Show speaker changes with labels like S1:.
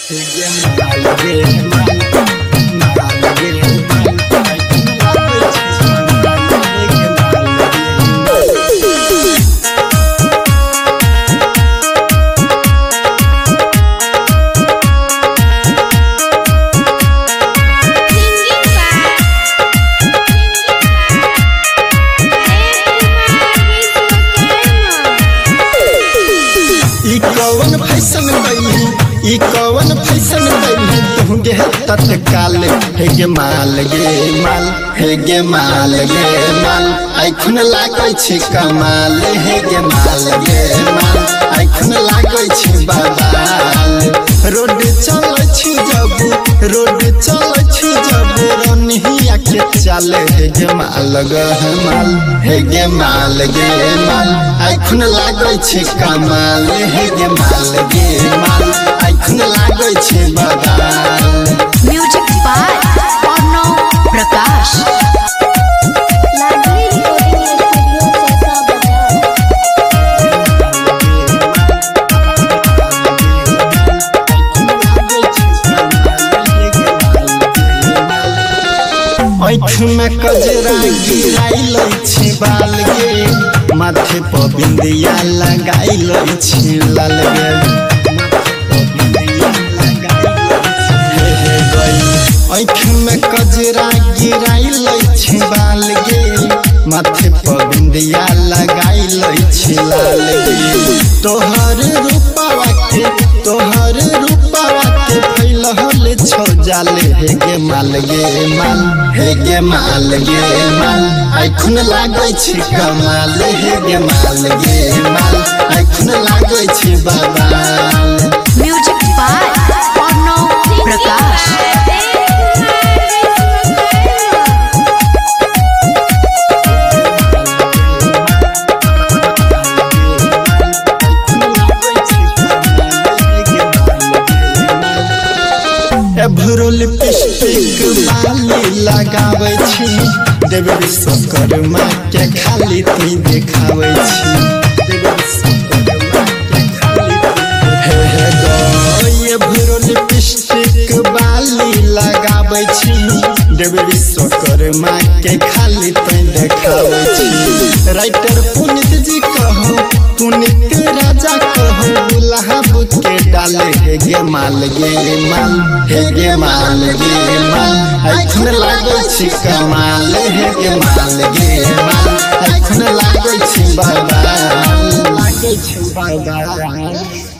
S1: कौन फैशन तुंगे तत्काल हे गे माल हे गे माल आखुन लागै छै कमाल हे गे माल आखुन लागै छै बबाल रोड चलै छी जब रनिया के चले हे गे माल हे गे माल आखुन लागै छै कमाल हे गे माल आखुन लागै छै बबाल।
S2: Music by Arnav Prakash.
S1: आँख में कजरा गिराइल छी बाल गे माथे पर बिंदिया लगाइल छी लाल गे आँख में कजरा गिराइल छी बाल गे माथे पर बिंदिया लगाइल छी लाल गे तोहर रूपवा के फैलहल छो जाले हे गे माल हे गे माल आखुन लागै छी कमाल हे गे माल आखुन लागै छी बबाल।
S2: Music by Arnav Prakash.
S1: एभरो लिपस्टिक बाली लगाबै छी देवे विश्वकर्मा के खाली तू देखाबै छी एभरो लिपस्टिक बाली लगाबै छी देवे विश्वकर्मा के खाली तू देखाबै छी राइटर पुनीत जी कहो पुनीत राजा कहो गुलाब के डाले हे गे माल हे गे माल आखुन लागै छी कमाल हे गे माल आखुन लागै छी बबाल।